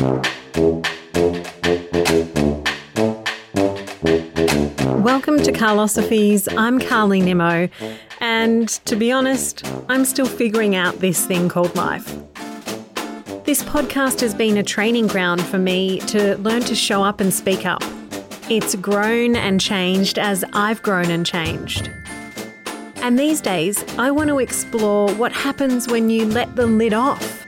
Welcome to Carlosophies. I'm Carly Nimmo, and to be honest, I'm still figuring out this thing called life. This podcast has been a training ground for me to learn to show up and speak up. It's grown and changed as I've grown and changed. And these days, I want to explore what happens when you let the lid off.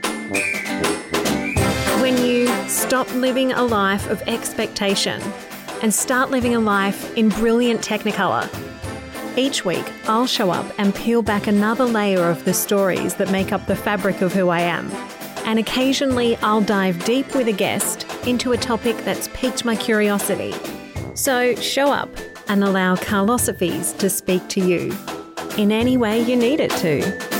When you stop living a life of expectation and start living a life in brilliant technicolor. Each week, I'll show up and peel back another layer of the stories that make up the fabric of who I am. And occasionally, I'll dive deep with a guest into a topic that's piqued my curiosity. So show up and allow Carlosophies to speak to you in any way you need it to.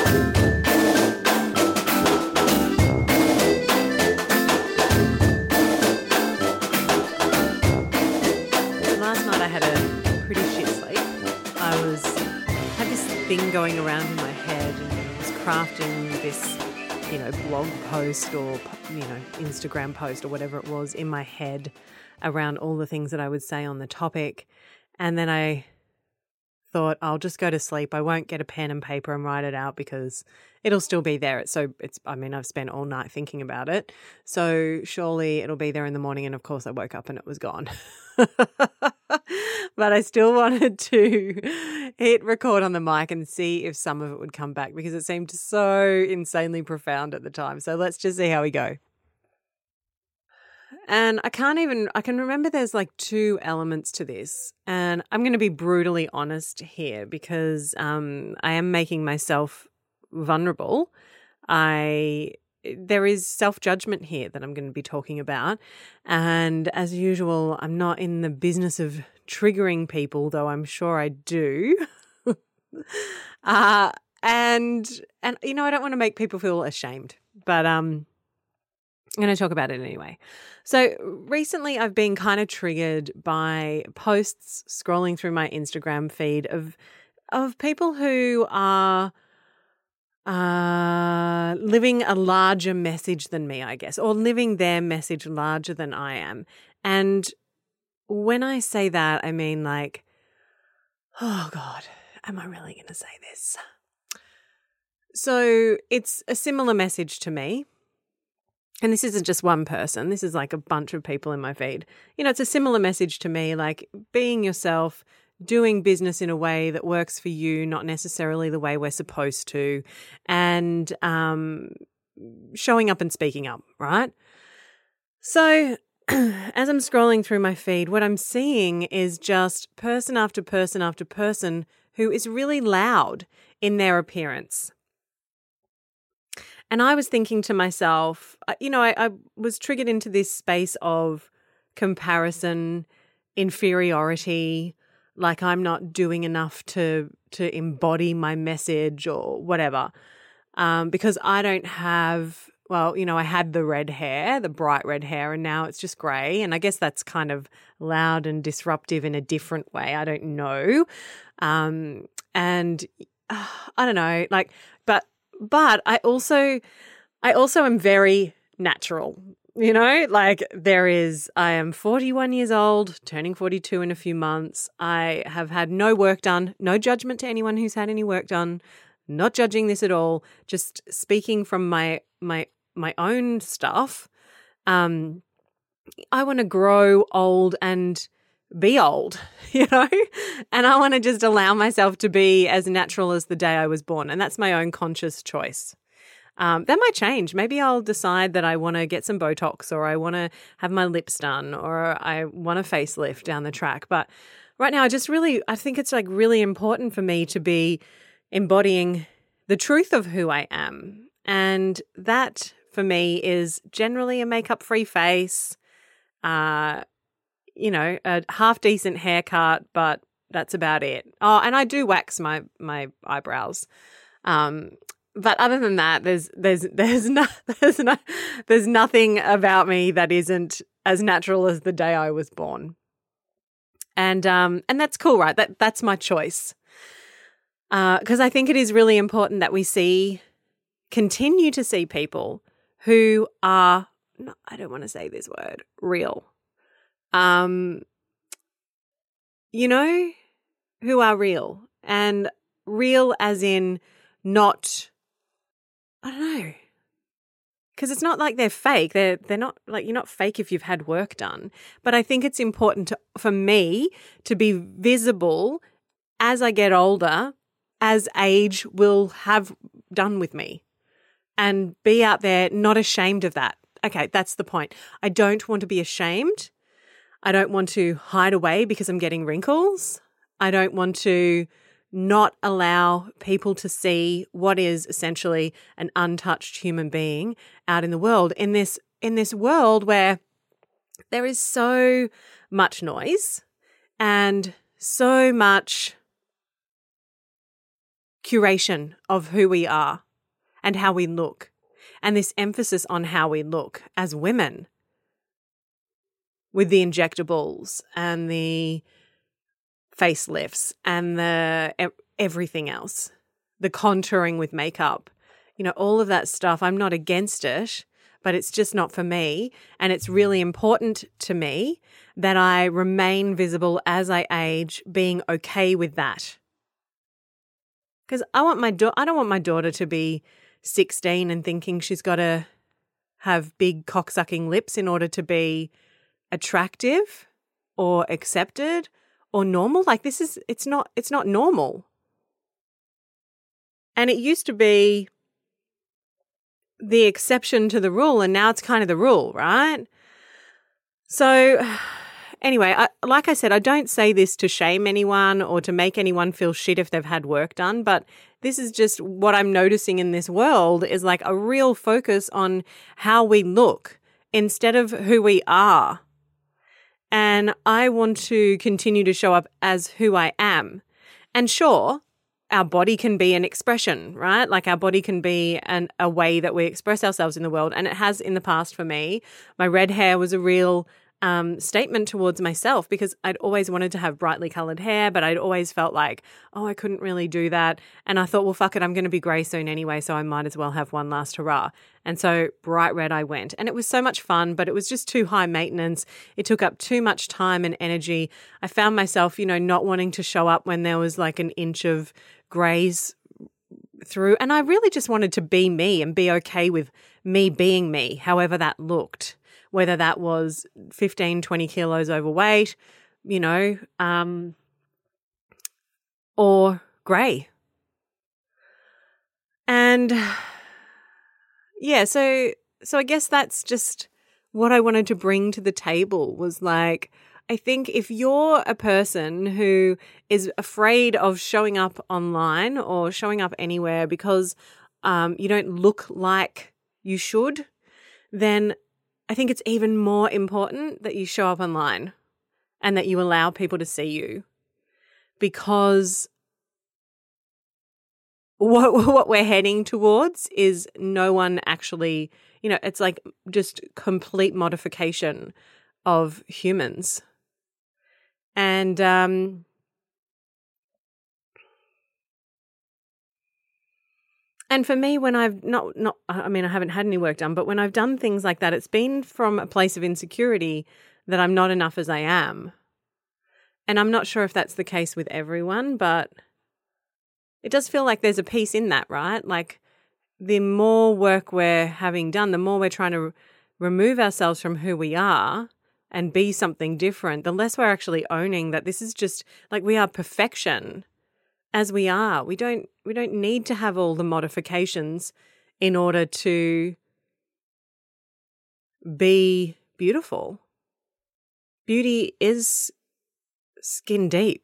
Thing going around in my head, and I was crafting this, blog post or, Instagram post or whatever it was in my head around all the things that I would say on the topic. And then I thought, I'll just go to sleep. I won't get a pen and paper and write it out because it'll still be there. I've spent all night thinking about it. So surely it'll be there in the morning. And of course I woke up and it was gone. But I still wanted to hit record on the mic and see if some of it would come back because it seemed so insanely profound at the time. So let's just see how we go. And I can remember there's like two elements to this. And I'm going to be brutally honest here because I am making myself vulnerable. There is self-judgment here that I'm going to be talking about. And as usual, I'm not in the business of triggering people, though I'm sure I do. I don't want to make people feel ashamed, but I'm going to talk about it anyway. So recently I've been kind of triggered by posts scrolling through my Instagram feed of people who are living a larger message than me, I guess, or living their message larger than I am. And when I say that, I mean like, oh God, am I really going to say this? So it's a similar message to me. And this isn't just one person. This is like a bunch of people in my feed. It's a similar message to me, like being yourself, doing business in a way that works for you, not necessarily the way we're supposed to, and showing up and speaking up, right? So as I'm scrolling through my feed, what I'm seeing is just person after person after person who is really loud in their appearance. And I was thinking to myself, I was triggered into this space of comparison, inferiority, like I'm not doing enough to embody my message or whatever, because I don't have, I had the red hair, the bright red hair, and now it's just grey. And I guess that's kind of loud and disruptive in a different way. I don't know. And I don't know, but I also am very natural. I am 41 years old, turning 42 in a few months. I have had no work done, no judgment to anyone who's had any work done, not judging this at all, just speaking from my own stuff. I want to grow old and be old, and I want to just allow myself to be as natural as the day I was born. And that's my own conscious choice. That might change. Maybe I'll decide that I want to get some Botox, or I want to have my lips done, or I want a facelift down the track. But right now, I think it's like really important for me to be embodying the truth of who I am. And that for me is generally a makeup-free face, a half decent haircut, but that's about it. Oh, and I do wax my eyebrows. But other than that, there's nothing about me that isn't as natural as the day I was born. And that's cool, right? That's my choice. Because I think it is really important that we continue to see people who are I don't want to say this word, real. You know, who are real, and real as in not, I don't know, because it's not like they're fake. They're not like, you're not fake if you've had work done. But I think it's important for me to be visible as I get older, as age will have done with me, and be out there not ashamed of that. Okay, that's the point. I don't want to be ashamed. I don't want to hide away because I'm getting wrinkles. I don't want to not allow people to see what is essentially an untouched human being out in the world, in this world where there is so much noise and so much curation of who we are and how we look, and this emphasis on how we look as women with the injectables and the facelifts and the everything else, the contouring with makeup, all of that stuff. I'm not against it, but it's just not for me. And it's really important to me that I remain visible as I age, being okay with that. Because I don't want my daughter to be 16 and thinking she's got to have big cocksucking lips in order to be attractive or accepted or normal. Like, it's not normal. And it used to be the exception to the rule, and now it's kind of the rule, right? So anyway, like I said, I don't say this to shame anyone or to make anyone feel shit if they've had work done, but this is just what I'm noticing in this world is like a real focus on how we look instead of who we are. And I want to continue to show up as who I am. And sure, our body can be an expression, right? Like our body can be a way that we express ourselves in the world. And it has in the past for me. My red hair was a real statement towards myself because I'd always wanted to have brightly colored hair, but I'd always felt like, I couldn't really do that. And I thought, well, fuck it, I'm going to be grey soon anyway, so I might as well have one last hurrah. And so bright red I went. And it was so much fun, but it was just too high maintenance. It took up too much time and energy. I found myself, not wanting to show up when there was like an inch of greys through. And I really just wanted to be me and be okay with me being me, however that looked. Whether that was 15, 20 kilos overweight, or grey. And yeah, so I guess that's just what I wanted to bring to the table was like, I think if you're a person who is afraid of showing up online or showing up anywhere because you don't look like you should, then I think it's even more important that you show up online and that you allow people to see you, because what we're heading towards is no one actually, it's like just complete modification of humans. And and for me, when I've I haven't had any work done, but when I've done things like that, it's been from a place of insecurity that I'm not enough as I am. And I'm not sure if that's the case with everyone, but it does feel like there's a piece in that, right? Like the more work we're having done, the more we're trying to remove ourselves from who we are and be something different, the less we're actually owning that this is just like we are perfection. As we are. We don't need to have all the modifications in order to be beautiful. Beauty is skin deep.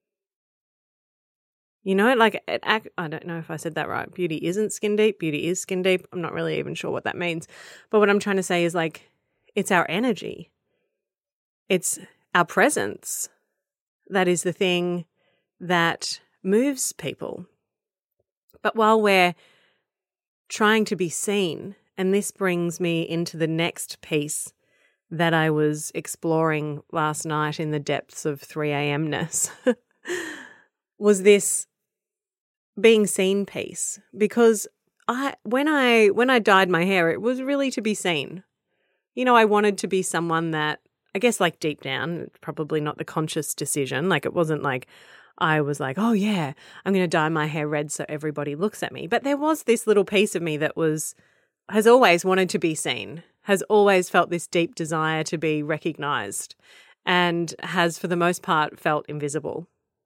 I don't know if I said that right. Beauty isn't skin deep. Beauty is skin deep. I'm not really even sure what that means. But what I'm trying to say is like, it's our energy. It's our presence. That is the thing that moves people. But while we're trying to be seen, and this brings me into the next piece that I was exploring last night in the depths of 3 a.m.ness, was this being seen piece. Because when I dyed my hair, it was really to be seen. I wanted to be someone that, I guess, like deep down, probably not the conscious decision. Like it wasn't like I was like, oh yeah, I'm going to dye my hair red so everybody looks at me. But there was this little piece of me that has always wanted to be seen, has always felt this deep desire to be recognized, and has for the most part felt invisible.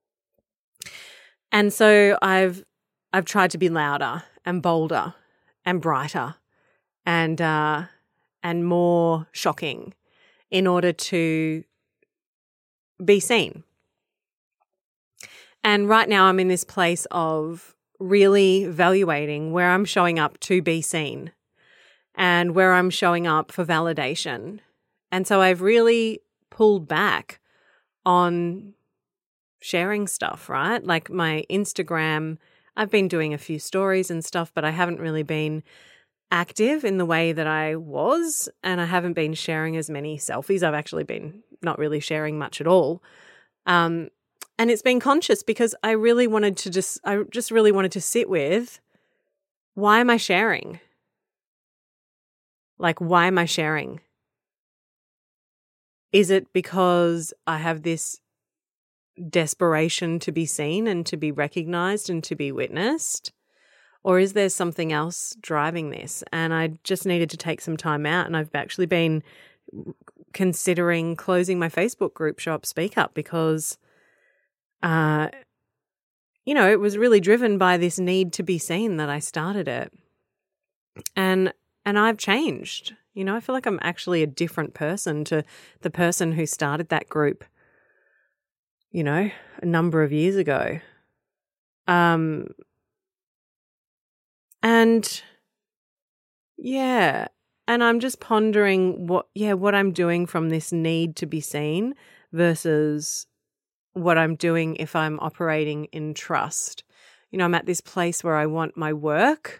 And so I've tried to be louder and bolder and brighter and more shocking in order to be seen. And right now I'm in this place of really evaluating where I'm showing up to be seen and where I'm showing up for validation. And so I've really pulled back on sharing stuff, right? Like my Instagram, I've been doing a few stories and stuff, but I haven't really been active in the way that I was, and I haven't been sharing as many selfies. I've actually been not really sharing much at all. And it's been conscious because I just really wanted to sit with, why am I sharing? Like, why am I sharing? Is it because I have this desperation to be seen and to be recognized and to be witnessed? Or is there something else driving this? And I just needed to take some time out, and I've actually been considering closing my Facebook group, Show Up, Speak Up, because it was really driven by this need to be seen that I started it. And I've changed. I feel like I'm actually a different person to the person who started that group, a number of years ago. And I'm just pondering what I'm doing from this need to be seen versus what I'm doing if I'm operating in trust. I'm at this place where I want my work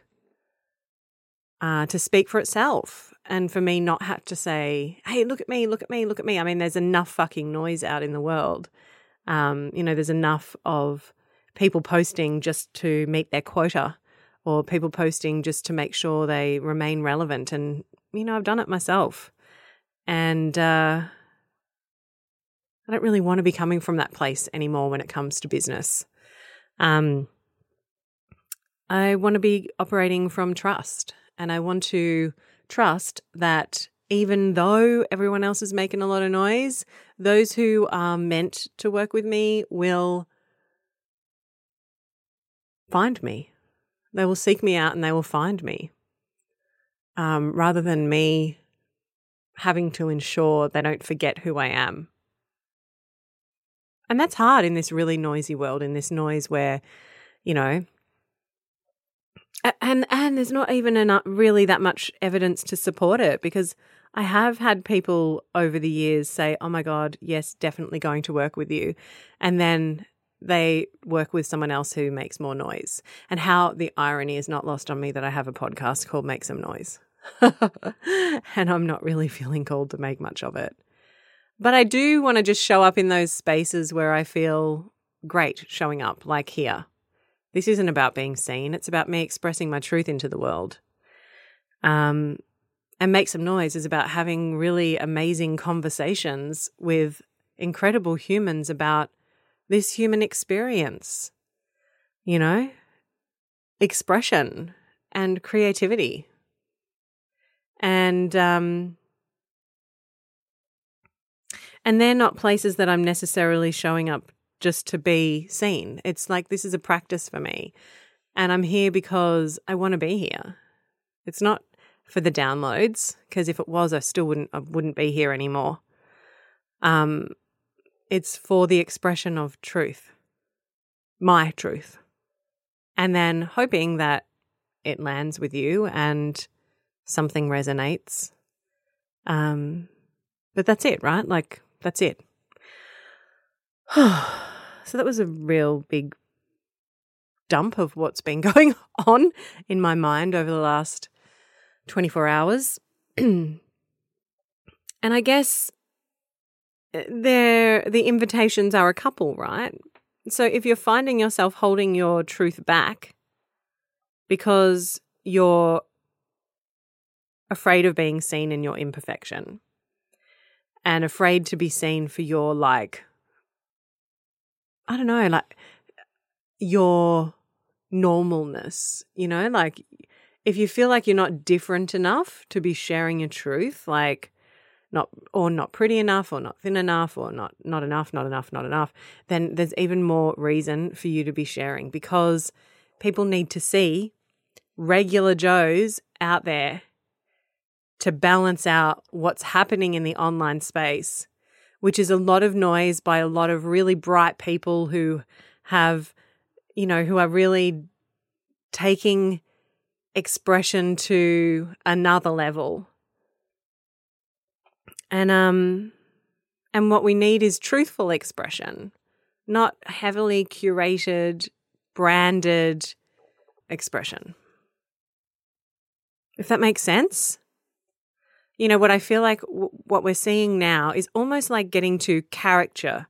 to speak for itself, and for me not have to say, hey, look at me, look at me, look at me. I mean, there's enough fucking noise out in the world. There's enough of people posting just to meet their quota, or people posting just to make sure they remain relevant. And, I've done it myself. And I don't really want to be coming from that place anymore when it comes to business. I want to be operating from trust, and I want to trust that even though everyone else is making a lot of noise, those who are meant to work with me will find me. They will seek me out and they will find me, rather than me having to ensure they don't forget who I am. And that's hard in this really noisy world, in this noise where, and there's not even really that much evidence to support it, because I have had people over the years say, oh my God, yes, definitely going to work with you. And then they work with someone else who makes more noise. And how the irony is not lost on me that I have a podcast called Make Some Noise. And I'm not really feeling called to make much of it. But I do want to just show up in those spaces where I feel great showing up, like here. This isn't about being seen. It's about me expressing my truth into the world. And Make Some Noise is about having really amazing conversations with incredible humans about this human experience, expression and creativity. And they're not places that I'm necessarily showing up just to be seen. It's like, this is a practice for me, and I'm here because I want to be here. It's not for the downloads, because if it was, I wouldn't be here anymore. It's for the expression of truth, my truth, and then hoping that it lands with you and something resonates. But that's it, right? Like, that's it. So that was a real big dump of what's been going on in my mind over the last 24 hours. And I guess the invitations are a couple, right? So if you're finding yourself holding your truth back because you're afraid of being seen in your imperfection and afraid to be seen for your your normalness, if you feel like you're not different enough to be sharing your truth, not pretty enough or not thin enough or not enough, then there's even more reason for you to be sharing, because people need to see regular Joes out there to balance out what's happening in the online space, which is a lot of noise by a lot of really bright people who have, who are really taking expression to another level. And what we need is truthful expression, not heavily curated, branded expression. If that makes sense? What I feel like what we're seeing now is almost like getting to character.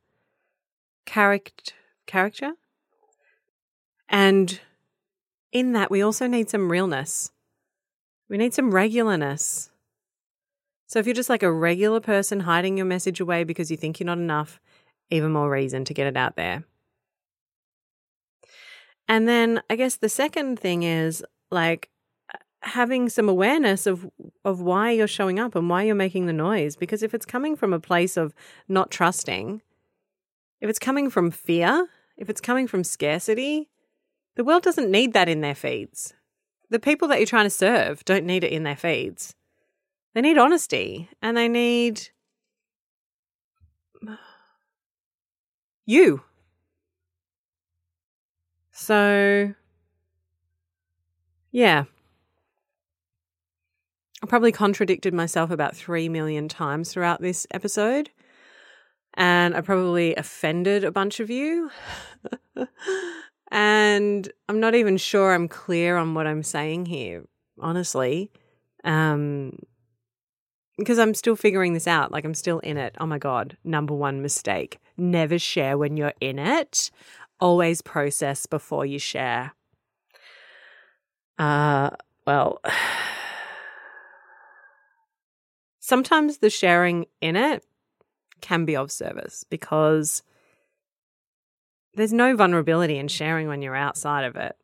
And in that, we also need some realness. We need some regularness. So if you're just like a regular person hiding your message away because you think you're not enough, even more reason to get it out there. And then I guess the second thing is having some awareness of why you're showing up and why you're making the noise. Because if it's coming from a place of not trusting, if it's coming from fear, if it's coming from scarcity, the world doesn't need that in their feeds. The people that you're trying to serve don't need it in their feeds. They need honesty and they need you. So, yeah. I probably contradicted myself about 3 million times throughout this episode, and I probably offended a bunch of you. And I'm not even sure I'm clear on what I'm saying here, honestly, because I'm still figuring this out. I'm still in it. Oh my God, number one mistake. Never share when you're in it. Always process before you share. Sometimes the sharing in it can be of service because there's no vulnerability in sharing when you're outside of it.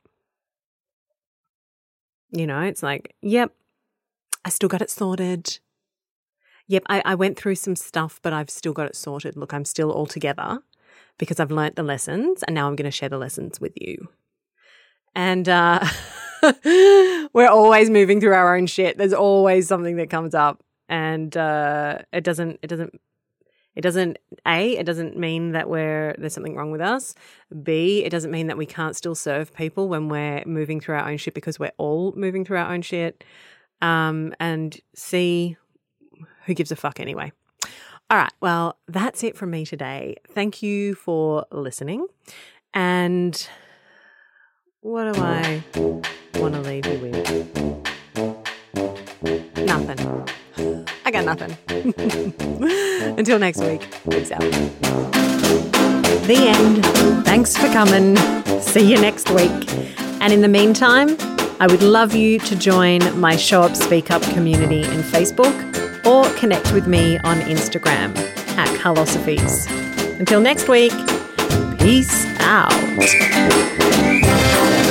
It's yep, I still got it sorted. Yep, I went through some stuff, but I've still got it sorted. Look, I'm still all together because I've learnt the lessons and now I'm going to share the lessons with you. And we're always moving through our own shit. There's always something that comes up. And it doesn't mean that there's something wrong with us. B, it doesn't mean that we can't still serve people when we're moving through our own shit, because we're all moving through our own shit. And C, who gives a fuck anyway? All right, well, that's it from me today. Thank you for listening. And what do I want to leave you with? Nothing. I got nothing. Until next week. Peace out. The end. Thanks for coming. See you next week. And in the meantime, I would love you to join my Show Up Speak Up community in Facebook or connect with me on Instagram @Carlosophies. Until next week, peace out.